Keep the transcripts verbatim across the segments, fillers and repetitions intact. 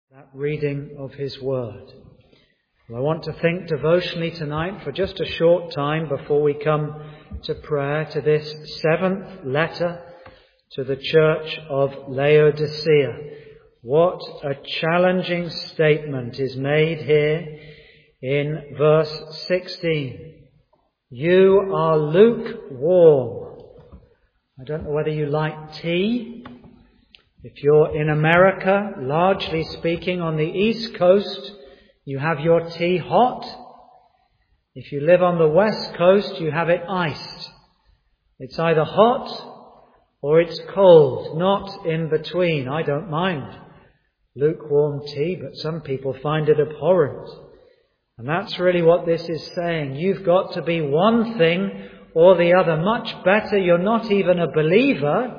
that reading of his word. Well, I want to think devotionally tonight for just a short time before we come to prayer to this seventh letter to the church of Laodicea. What a challenging statement is made here in verse sixteen. You are lukewarm. I don't know whether you like tea. If you're in America, largely speaking on the East Coast, you have your tea hot. If you live on the West Coast, you have it iced. It's either hot or it's cold, not in between. I don't mind lukewarm tea, but some people find it abhorrent. And that's really what this is saying. You've got to be one thing or the other. Much better you're not even a believer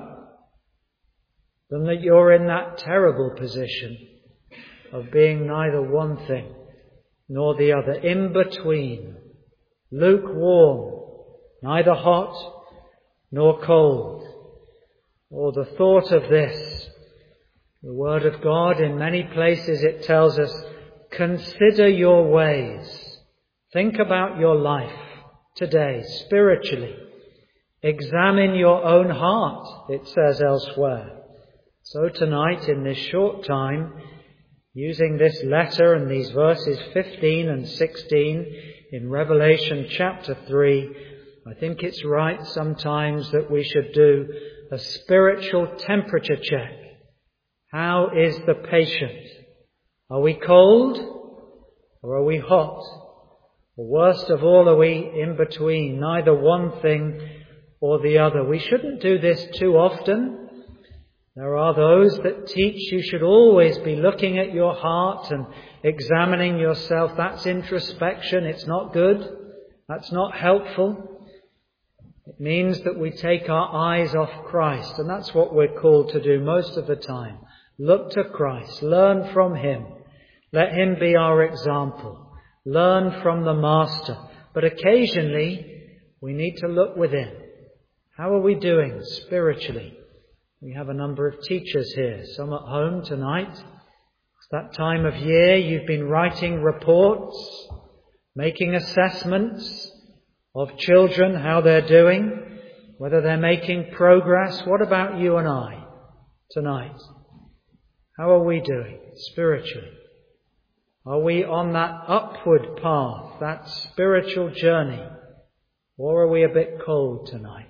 than that you're in that terrible position of being neither one thing nor the other. In between. Lukewarm. Neither hot nor cold. Or the thought of this. The Word of God, in many places it tells us, consider your ways. Think about your life today, spiritually. Examine your own heart, it says elsewhere. So tonight, in this short time, using this letter and these verses fifteen and sixteen in Revelation chapter three, I think it's right sometimes that we should do a spiritual temperature check. How is the patient? Are we cold or are we hot? Or worst of all, are we in between, neither one thing or the other? We shouldn't do this too often. There are those that teach you should always be looking at your heart and examining yourself. That's introspection. It's not good. That's not helpful. It means that we take our eyes off Christ, and that's what we're called to do most of the time. Look to Christ. Learn from Him. Let Him be our example. Learn from the Master. But occasionally, we need to look within. How are we doing spiritually? We have a number of teachers here, some at home tonight. It's that time of year you've been writing reports, making assessments of children, how they're doing, whether they're making progress. What about you and I tonight? How are we doing spiritually? Are we on that upward path, that spiritual journey? Or are we a bit cold tonight?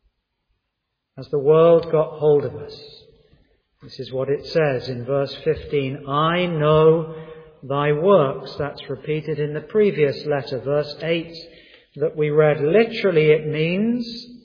As the world got hold of us. This is what it says in verse fifteen. I know thy works. That's repeated in the previous letter, verse eight, that we read. Literally it means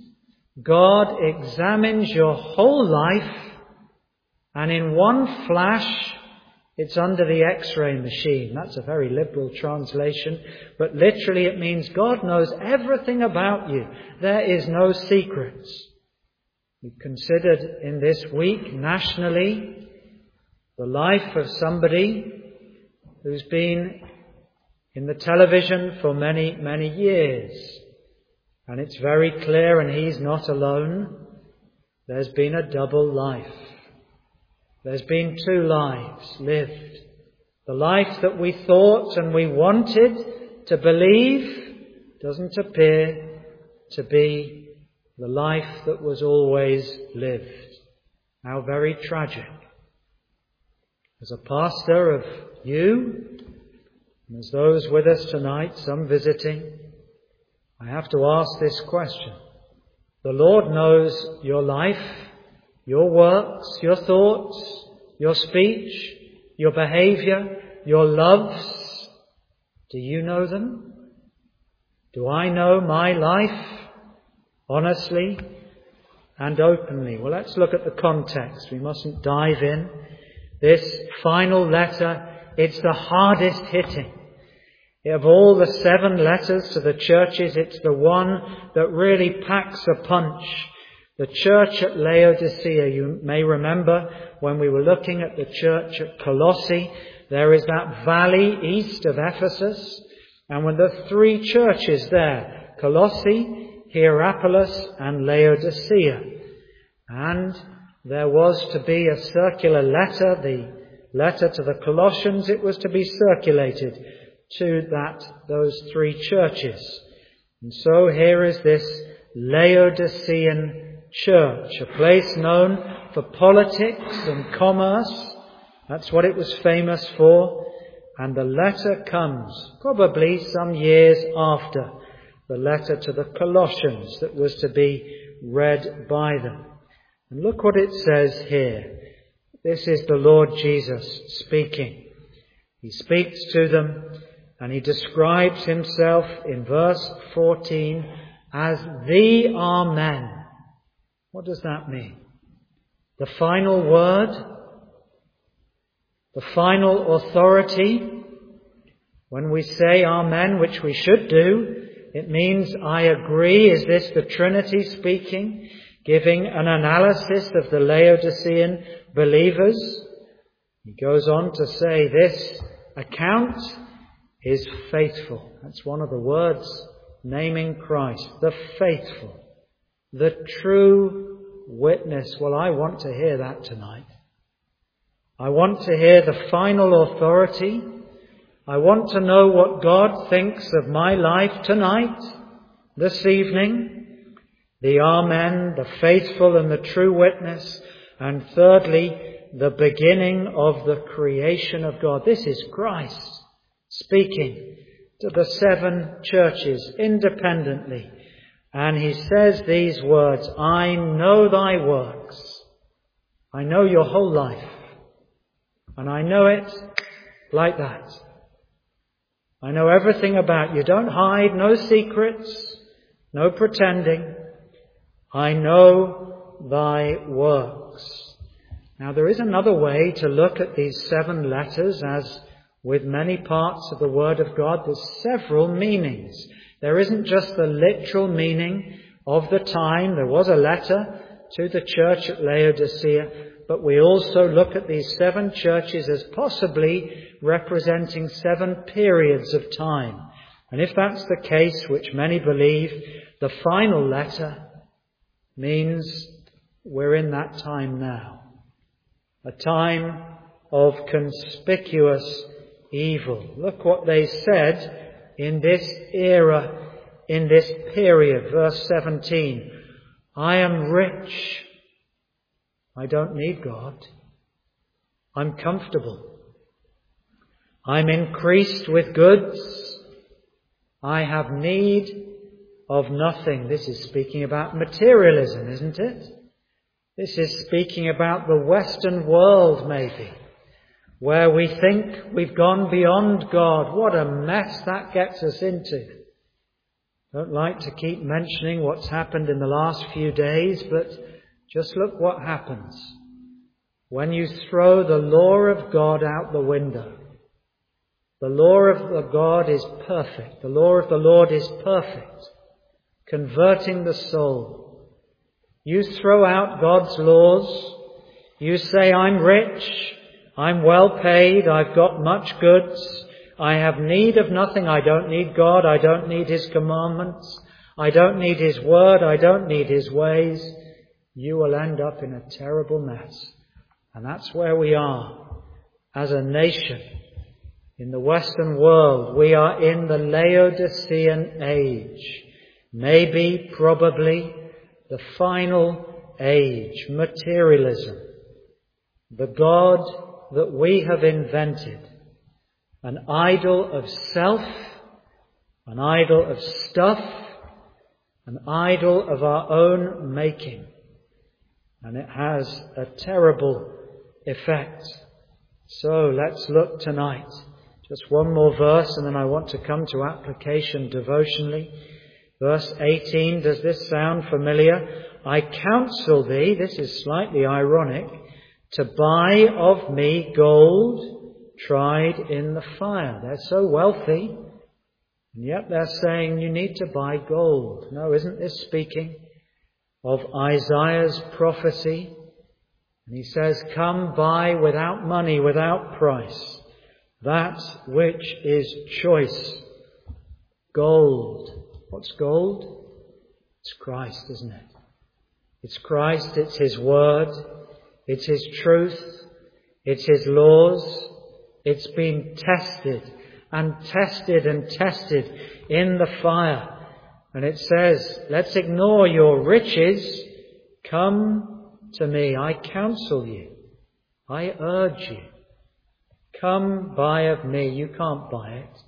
God examines your whole life, and in one flash it's under the X-ray machine. That's a very liberal translation, but literally it means God knows everything about you. There is no secrets. We've considered in this week, nationally, the life of somebody who's been in the television for many, many years. And it's very clear, and he's not alone, there's been a double life. There's been two lives lived. The life that we thought and we wanted to believe doesn't appear to be the life that was always lived. How very tragic. As a pastor of you, and as those with us tonight, some visiting, I have to ask this question. The Lord knows your life, your works, your thoughts, your speech, your behavior, your loves. Do you know them? Do I know my life? Honestly and openly. Well, let's look at the context. We mustn't dive in. This final letter, it's the hardest hitting. Of all the seven letters to the churches, it's the one that really packs a punch. The church at Laodicea, you may remember when we were looking at the church at Colossae, there is that valley east of Ephesus, and when the three churches there, Colossae, Hierapolis and Laodicea. And there was to be a circular letter, the letter to the Colossians, it was to be circulated to that, those three churches. And so here is this Laodicean church, a place known for politics and commerce. That's what it was famous for. And the letter comes probably some years after the letter to the Colossians that was to be read by them. And look what it says here. This is the Lord Jesus speaking. He speaks to them and he describes himself in verse fourteen as the Amen. What does that mean? The final word? The final authority? When we say Amen, which we should do, it means I agree. Is this the Trinity speaking? Giving an analysis of the Laodicean believers. He goes on to say this account is faithful. That's one of the words naming Christ. The faithful. The true witness. Well, I want to hear that tonight. I want to hear the final authority. I want to know what God thinks of my life tonight, this evening. The Amen, the faithful and the true witness. And thirdly, the beginning of the creation of God. This is Christ speaking to the seven churches independently. And he says these words, I know thy works. I know your whole life. And I know it like that. I know everything about you. Don't hide, no secrets, no pretending. I know thy works. Now there is another way to look at these seven letters. As with many parts of the Word of God, there's several meanings. There isn't just the literal meaning of the time. There was a letter to the church at Laodicea, but we also look at these seven churches as possibly representing seven periods of time. And if that's the case, which many believe, the final letter means we're in that time now. A time of conspicuous evil. Look what they said in this era, in this period. Verse seventeen. I am rich. I don't need God. I'm comfortable. I'm increased with goods. I have need of nothing. This is speaking about materialism, isn't it? This is speaking about the Western world, maybe, where we think we've gone beyond God. What a mess that gets us into. Don't like to keep mentioning what's happened in the last few days, but just look what happens when you throw the law of God out the window. The law of the God is perfect. The law of the Lord is perfect, converting the soul. You throw out God's laws. You say, I'm rich. I'm well paid. I've got much goods. I have need of nothing. I don't need God. I don't need His commandments. I don't need His word. I don't need His ways. You will end up in a terrible mess. And that's where we are as a nation. In the Western world, we are in the Laodicean age. Maybe, probably, the final age, materialism. The God that we have invented, an idol of self, an idol of stuff, an idol of our own making. And it has a terrible effect. So let's look tonight. Just one more verse and then I want to come to application devotionally. Verse eighteen, does this sound familiar? I counsel thee, this is slightly ironic, to buy of me gold tried in the fire. They're so wealthy, and yet they're saying you need to buy gold. No, isn't this speaking of Isaiah's prophecy? And he says, come buy without money, without price, that which is choice. Gold. What's gold? It's Christ, isn't it? It's Christ, it's His word, it's His truth, It's His laws. It's been tested and tested and tested in the fire. And it says, let's ignore your riches. Come to me. I counsel you. I urge you. Come buy of me. You can't buy it.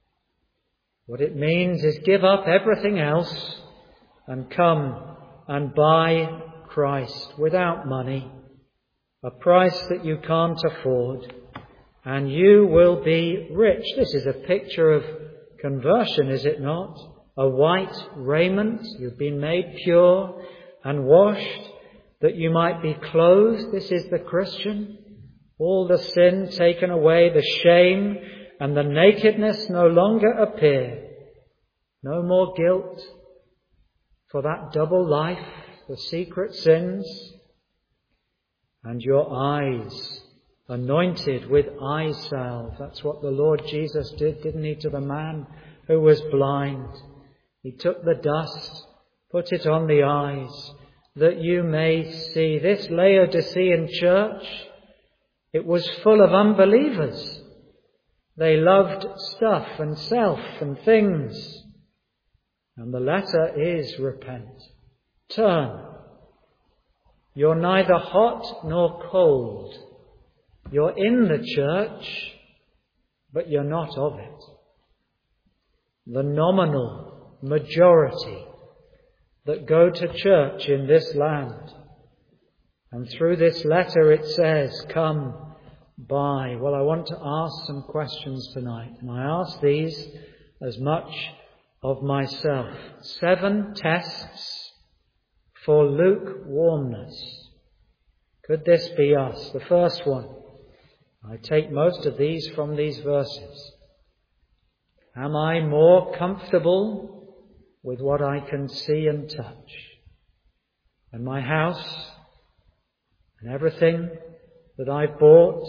What it means is give up everything else and come and buy Christ without money, a price that you can't afford, and you will be rich. This is a picture of conversion, is it not? A white raiment, you've been made pure and washed, that you might be clothed. This is the Christian. All the sin taken away, the shame and the nakedness no longer appear. No more guilt for that double life, the secret sins. And your eyes anointed with eye salve. That's what the Lord Jesus did, didn't He, to the man who was blind. He took the dust, put it on the eyes, that you may see. This Laodicean church, it was full of unbelievers. They loved stuff and self and things. And the letter is repent. Turn. You're neither hot nor cold. You're in the church, but you're not of it. The nominal majority that go to church in this land. And through this letter it says, come buy. Well, I want to ask some questions tonight. And I ask these as much of myself. Seven tests for lukewarmness. Could this be us? The first one. I take most of these from these verses. Am I more comfortable with what I can see and touch? And my house and everything that I've bought,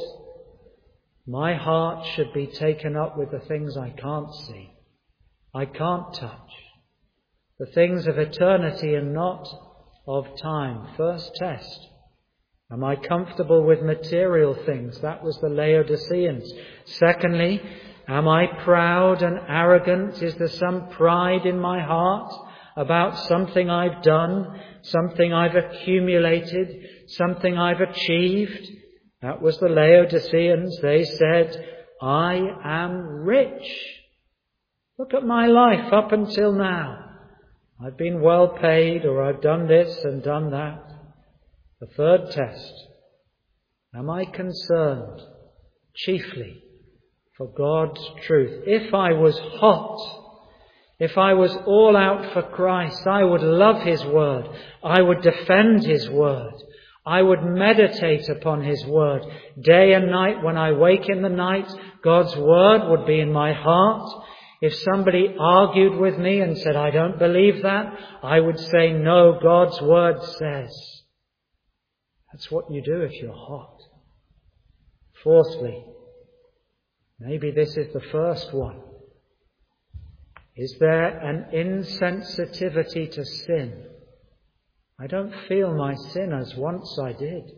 my heart should be taken up with the things I can't see, I can't touch, the things of eternity and not of time. First test. Am I comfortable with material things? That was the Laodiceans. Secondly, am I proud and arrogant? Is there some pride in my heart about something I've done, something I've accumulated, something I've achieved? That was the Laodiceans. They said, I am rich. Look at my life up until now. I've been well paid, or I've done this and done that. The third test. Am I concerned chiefly for God's truth? If I was hot, if I was all out for Christ, I would love His word. I would defend His word. I would meditate upon His word. Day and night, when I wake in the night, God's word would be in my heart. If somebody argued with me and said, I don't believe that, I would say, no, God's word says. That's what you do if you're hot. Fourthly, maybe this is the first one. Is there an insensitivity to sin? I don't feel my sin as once I did.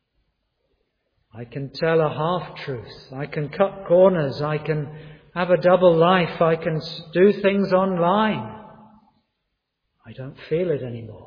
I can tell a half-truth. I can cut corners. I can have a double life. I can do things online. I don't feel it anymore.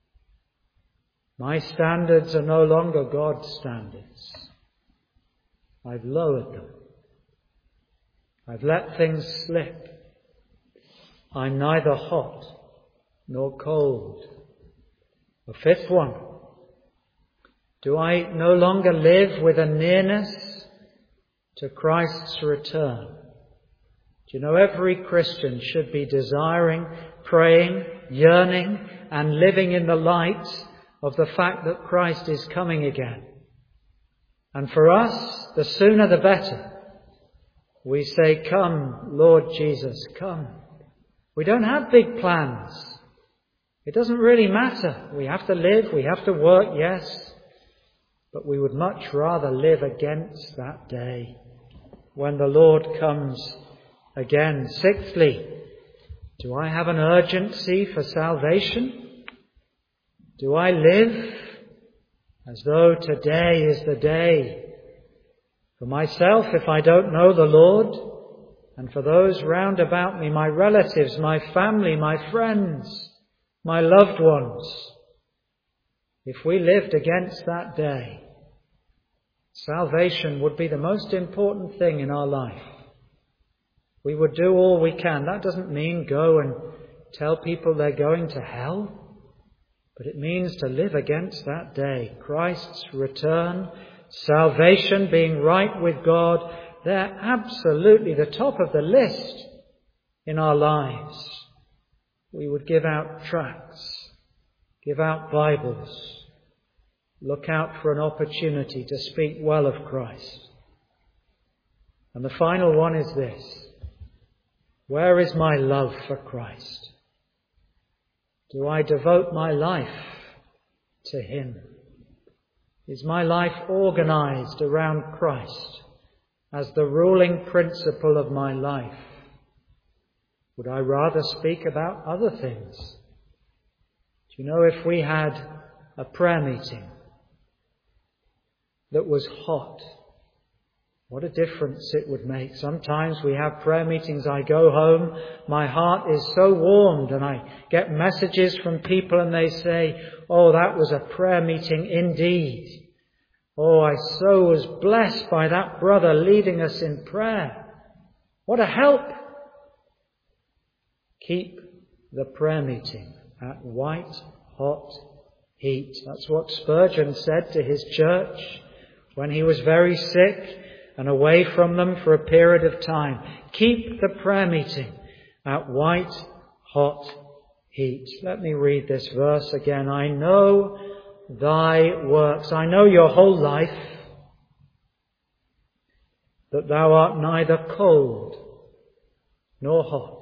My standards are no longer God's standards. I've lowered them. I've let things slip. I'm neither hot nor cold. The fifth one. Do I no longer live with a nearness to Christ's return? Do you know, every Christian should be desiring, praying, yearning, and living in the light of the fact that Christ is coming again. And for us, the sooner the better. We say, come, Lord Jesus, come. We don't have big plans. It doesn't really matter. We have to live, we have to work, yes. But we would much rather live against that day when the Lord comes again. Sixthly, do I have an urgency for salvation? Do I live as though today is the day For myself, if I don't know the Lord, and for those round about me, my relatives, my family, my friends, my loved ones, if we lived against that day, salvation would be the most important thing in our life. We would do all we can. That doesn't mean go and tell people they're going to hell, but it means to live against that day. Christ's return, salvation, being right with God, they're absolutely the top of the list in our lives. We would give out tracts, give out Bibles, look out for an opportunity to speak well of Christ. And the final one is this: where is my love for Christ? Do I devote my life to Him? Is my life organized around Christ as the ruling principle of my life? Would I rather speak about other things? Do you know, if we had a prayer meeting that was hot, what a difference it would make. Sometimes we have prayer meetings, I go home, my heart is so warmed, and I get messages from people and they say, oh, that was a prayer meeting indeed. Oh, I so was blessed by that brother leading us in prayer. What a help. Keep the prayer meeting at white hot heat. That's what Spurgeon said to his church when he was very sick and away from them for a period of time. Keep the prayer meeting at white hot heat. Let me read this verse again. I know thy works. I know your whole life, that thou art neither cold nor hot.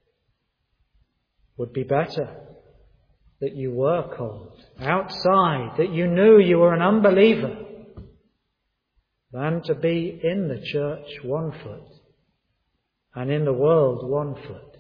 Would be better that you were cold outside, that you knew you were an unbeliever, than to be in the church one foot and in the world one foot.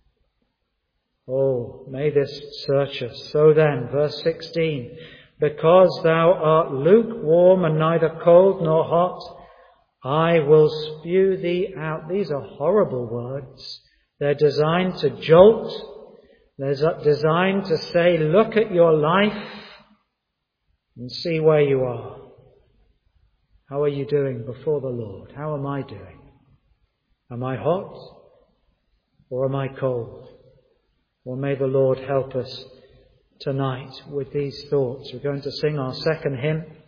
Oh, may this search us. So then, verse sixteen, because thou art lukewarm and neither cold nor hot, I will spew thee out. These are horrible words. They're designed to jolt. They're designed to say, look at your life and see where you are. How are you doing before the Lord? How am I doing? Am I hot or am I cold? Well, may the Lord help us tonight with these thoughts. We're going to sing our second hymn.